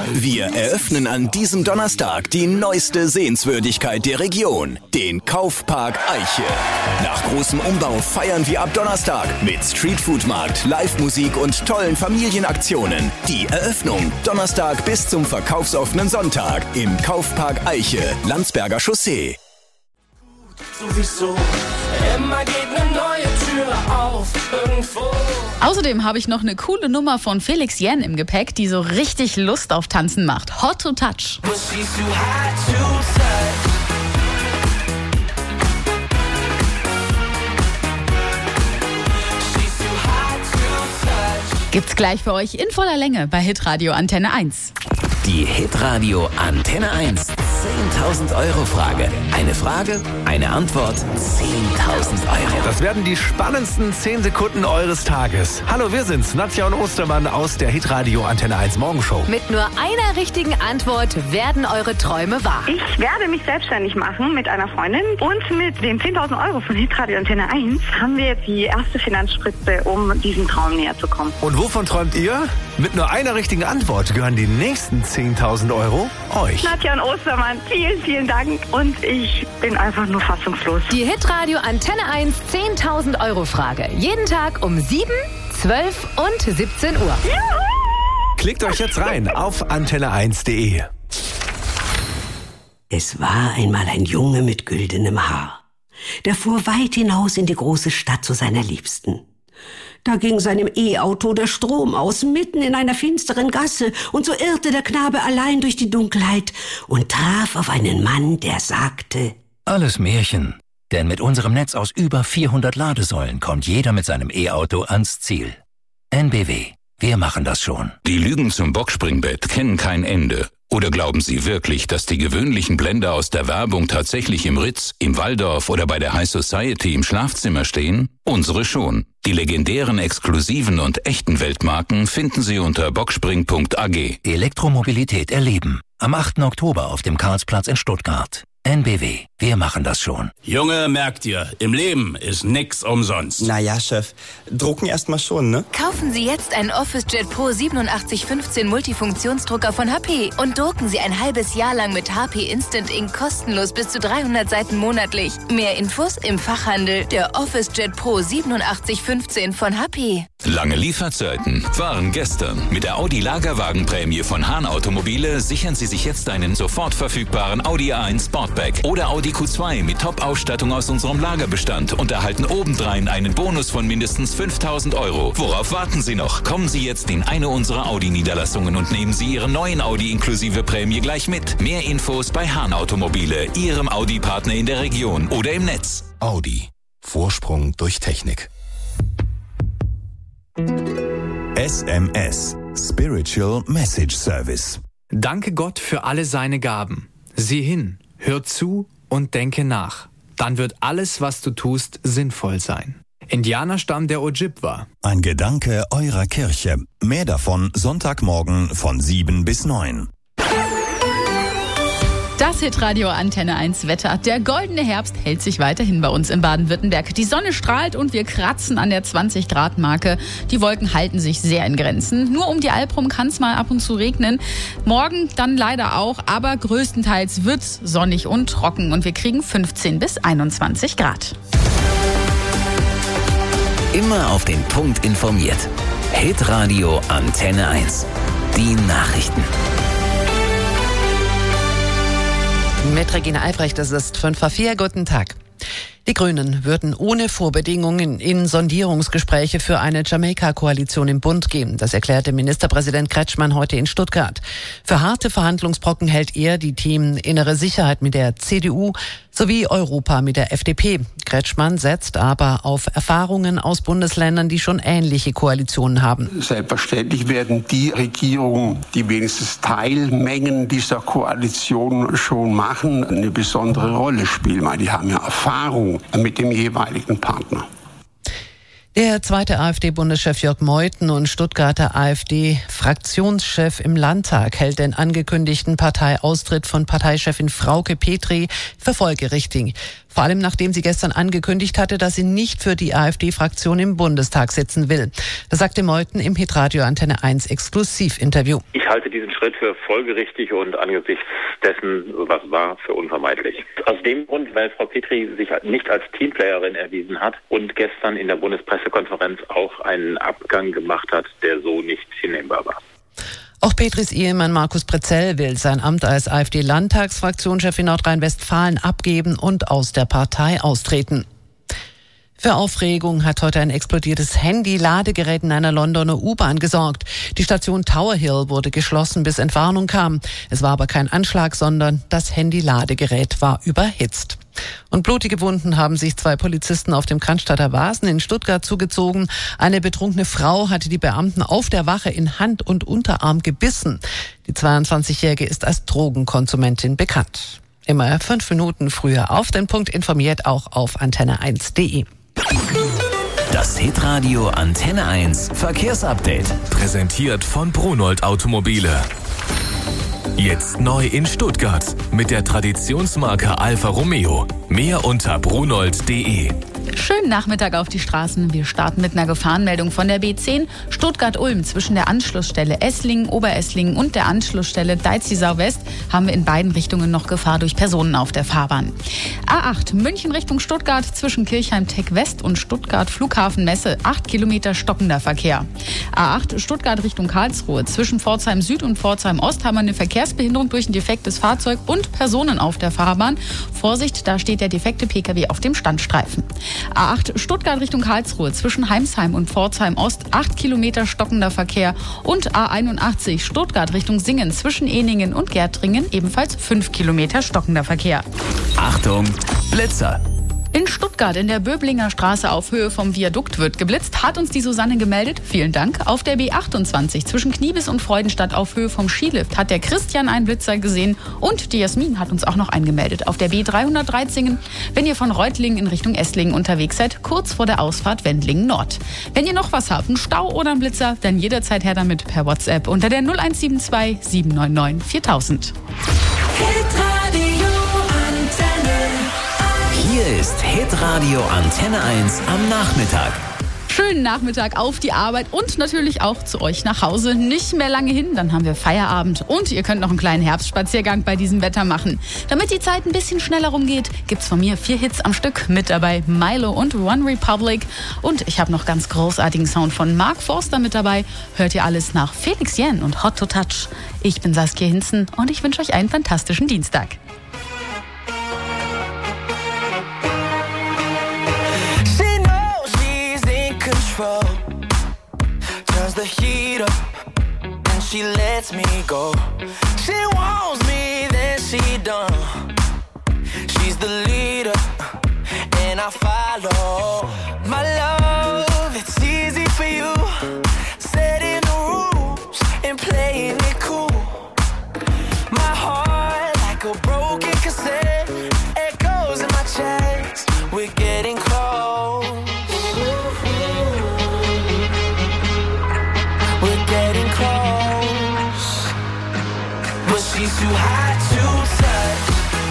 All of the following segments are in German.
Wir eröffnen an diesem Donnerstag die neueste Sehenswürdigkeit der Region, den Kaufpark Eiche. Nach großem Umbau feiern wir ab Donnerstag mit Streetfood-Markt, Live-Musik und tollen Familienaktionen. Die Eröffnung Donnerstag bis zum verkaufsoffenen Sonntag im Kaufpark Eiche, Landsberger Chaussee. Sowieso, immer geht eine neue Tür auf, irgendwo. Außerdem habe ich noch eine coole Nummer von Felix Jähn im Gepäck, die so richtig Lust auf Tanzen macht. Hot to Touch. Gibt's gleich für euch in voller Länge bei Hitradio Antenne 1. Die Hitradio Antenne 1 10.000 Euro Frage. Eine Frage, eine Antwort, 10.000 Euro. Das werden die spannendsten 10 Sekunden eures Tages. Hallo, wir sind's, Nadja und Ostermann aus der Hitradio Antenne 1 Morgenshow. Mit nur einer richtigen Antwort werden eure Träume wahr. Ich werde mich selbstständig machen mit einer Freundin und mit den 10.000 Euro von Hitradio Antenne 1 haben wir jetzt die erste Finanzspritze, um diesem Traum näher zu kommen. Und wovon träumt ihr? Mit nur einer richtigen Antwort gehören die nächsten 10.000 Euro euch. Nadja und Ostermann, vielen, vielen Dank und ich bin einfach nur fassungslos. Die Hitradio Antenne 1 10.000 Euro Frage. Jeden Tag um 7, 12 und 17 Uhr. Juhu! Klickt euch jetzt rein auf antenne1.de. Es war einmal ein Junge mit güldenem Haar. Der fuhr weit hinaus in die große Stadt zu seiner Liebsten. Da ging seinem E-Auto der Strom aus, mitten in einer finsteren Gasse, und so irrte der Knabe allein durch die Dunkelheit und traf auf einen Mann, der sagte: Alles Märchen, denn mit unserem Netz aus über 400 Ladesäulen kommt jeder mit seinem E-Auto ans Ziel. NBW, wir machen das schon. Die Lügen zum Boxspringbett kennen kein Ende. Oder glauben Sie wirklich, dass die gewöhnlichen Blender aus der Werbung tatsächlich im Ritz, im Waldorf oder bei der High Society im Schlafzimmer stehen? Unsere schon. Die legendären, exklusiven und echten Weltmarken finden Sie unter boxspring.ag. Elektromobilität erleben. Am 8. Oktober auf dem Karlsplatz in Stuttgart. NBW, wir machen das schon. Junge, merkt ihr, im Leben ist nix umsonst. Naja, Chef, drucken erstmal schon, ne? Kaufen Sie jetzt einen OfficeJet Pro 8715 Multifunktionsdrucker von HP und drucken Sie ein halbes Jahr lang mit HP Instant Ink kostenlos bis zu 300 Seiten monatlich. Mehr Infos im Fachhandel. Der OfficeJet Pro 8715 von HP. Lange Lieferzeiten waren gestern. Mit der Audi Lagerwagenprämie von Hahn Automobile sichern Sie sich jetzt einen sofort verfügbaren Audi A1 Sportback oder Audi Q2 mit Top-Ausstattung aus unserem Lagerbestand und erhalten obendrein einen Bonus von mindestens 5.000 Euro. Worauf warten Sie noch? Kommen Sie jetzt in eine unserer Audi-Niederlassungen und nehmen Sie Ihren neuen Audi inklusive Prämie gleich mit. Mehr Infos bei Hahn Automobile, Ihrem Audi-Partner in der Region oder im Netz. Audi. Vorsprung durch Technik. SMS. Spiritual Message Service. Danke Gott für alle seine Gaben. Sieh hin, hör zu und denke nach. Dann wird alles, was du tust, sinnvoll sein. Indianerstamm der Ojibwa. Ein Gedanke eurer Kirche. Mehr davon Sonntagmorgen von 7 bis 9. Das Hitradio Antenne 1 Wetter. Der goldene Herbst hält sich weiterhin bei uns in Baden-Württemberg. Die Sonne strahlt und wir kratzen an der 20-Grad-Marke. Die Wolken halten sich sehr in Grenzen. Nur um die Alp rum kann es mal ab und zu regnen. Morgen dann leider auch, aber größtenteils wird es sonnig und trocken und wir kriegen 15 bis 21 Grad. Immer auf den Punkt informiert. Hitradio Antenne 1. Die Nachrichten. Mit Regina Albrecht, es ist 5:04. Guten Tag. Die Grünen würden ohne Vorbedingungen in Sondierungsgespräche für eine Jamaika-Koalition im Bund gehen. Das erklärte Ministerpräsident Kretschmann heute in Stuttgart. Für harte Verhandlungsbrocken hält er die Themen innere Sicherheit mit der CDU sowie Europa mit der FDP. Kretschmann setzt aber auf Erfahrungen aus Bundesländern, die schon ähnliche Koalitionen haben. Selbstverständlich werden die Regierungen, die wenigstens Teilmengen dieser Koalition schon machen, eine besondere Rolle spielen, weil die haben ja Erfahrung mit dem jeweiligen Partner. Der zweite AfD-Bundeschef Jörg Meuthen und Stuttgarter AfD-Fraktionschef im Landtag hält den angekündigten Parteiaustritt von Parteichefin Frauke Petry für folgerichtig. Vor allem nachdem sie gestern angekündigt hatte, dass sie nicht für die AfD-Fraktion im Bundestag sitzen will. Das sagte Meuthen im Hitradio Antenne 1 Exklusivinterview. Ich halte diesen Schritt für folgerichtig und angesichts dessen, was war, für unvermeidlich. Aus dem Grund, weil Frau Petri sich nicht als Teamplayerin erwiesen hat und gestern in der Bundespressekonferenz auch einen Abgang gemacht hat, der so nicht hinnehmbar war. Auch Petris Ehemann Markus Prezell will sein Amt als AfD-Landtagsfraktionschef in Nordrhein-Westfalen abgeben und aus der Partei austreten. Für Aufregung hat heute ein explodiertes Handy-Ladegerät in einer Londoner U-Bahn gesorgt. Die Station Tower Hill wurde geschlossen, bis Entwarnung kam. Es war aber kein Anschlag, sondern das Handy-Ladegerät war überhitzt. Und blutige Wunden haben sich 2 Polizisten auf dem Cannstatter Wasen in Stuttgart zugezogen. Eine betrunkene Frau hatte die Beamten auf der Wache in Hand und Unterarm gebissen. Die 22-Jährige ist als Drogenkonsumentin bekannt. Immer 5 Minuten früher auf den Punkt informiert, auch auf antenne1.de. Das Hitradio Antenne 1 Verkehrsupdate. Präsentiert von Brunold Automobile. Jetzt neu in Stuttgart mit der Traditionsmarke Alfa Romeo. Mehr unter brunold.de. Schönen Nachmittag auf die Straßen. Wir starten mit einer Gefahrenmeldung von der B10 Stuttgart-Ulm. Zwischen der Anschlussstelle Esslingen, Oberesslingen und der Anschlussstelle Deizisau-West haben wir in beiden Richtungen noch Gefahr durch Personen auf der Fahrbahn. A8 München Richtung Stuttgart zwischen Kirchheim-Tech-West und Stuttgart-Flughafen-Messe 8 Kilometer stockender Verkehr. A8 Stuttgart Richtung Karlsruhe zwischen Pforzheim Süd und Pforzheim Ost haben wir eine Verkehrsbehinderung durch ein defektes Fahrzeug und Personen auf der Fahrbahn. Vorsicht, da steht der defekte Pkw auf dem Standstreifen. A8 Stuttgart Richtung Karlsruhe zwischen Heimsheim und Pforzheim Ost 8 Kilometer stockender Verkehr und A81 Stuttgart Richtung Singen zwischen Ehningen und Gärtringen ebenfalls 5 Kilometer stockender Verkehr. Achtung, Blitzer! In Stuttgart in der Böblinger Straße auf Höhe vom Viadukt wird geblitzt, hat uns die Susanne gemeldet. Vielen Dank. Auf der B28 zwischen Kniebis und Freudenstadt auf Höhe vom Skilift hat der Christian einen Blitzer gesehen und die Jasmin hat uns auch noch eingemeldet. Auf der B313, wenn ihr von Reutlingen in Richtung Esslingen unterwegs seid, kurz vor der Ausfahrt Wendlingen Nord. Wenn ihr noch was habt, einen Stau oder einen Blitzer, dann jederzeit her damit per WhatsApp unter der 0172 799 4000. Hier ist Hitradio Antenne 1 am Nachmittag. Schönen Nachmittag auf die Arbeit und natürlich auch zu euch nach Hause. Nicht mehr lange hin, dann haben wir Feierabend und ihr könnt noch einen kleinen Herbstspaziergang bei diesem Wetter machen. Damit die Zeit ein bisschen schneller rumgeht, gibt's von mir 4 Hits am Stück. Mit dabei Milo und One Republic und ich habe noch ganz großartigen Sound von Mark Forster mit dabei. Hört ihr alles nach Felix Jähn und Hot to Touch. Ich bin Saskia Hinzen und ich wünsche euch einen fantastischen Dienstag. Turns the heat up and she lets me go. She wants me, then she done. She's the leader and I follow. My love, it's easy for you. Setting the rules and playing it cool. My heart like a broken cassette. Echoes in my chest. We're getting close. She's too hot to touch.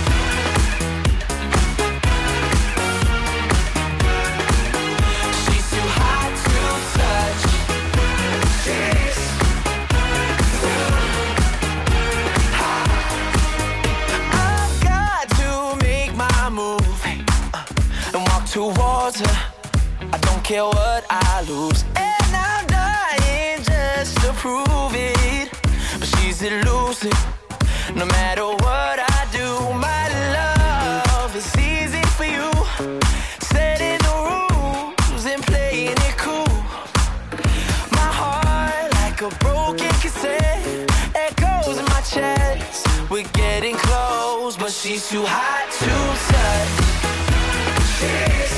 She's too hot to touch. She's hot. I've got to make my move and walk towards her. I don't care what I lose, and I'm dying just to prove it. But she's elusive. No matter what I do, my love is easy for you. Setting the rules and playing it cool. My heart like a broken cassette. Echoes in my chest. We're getting close, but she's too hot to touch. She's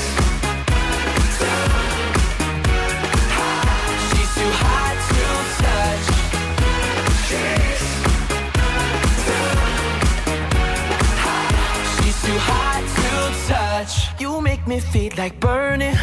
too hot to touch. She's too hot to touch. You make me feel like burning.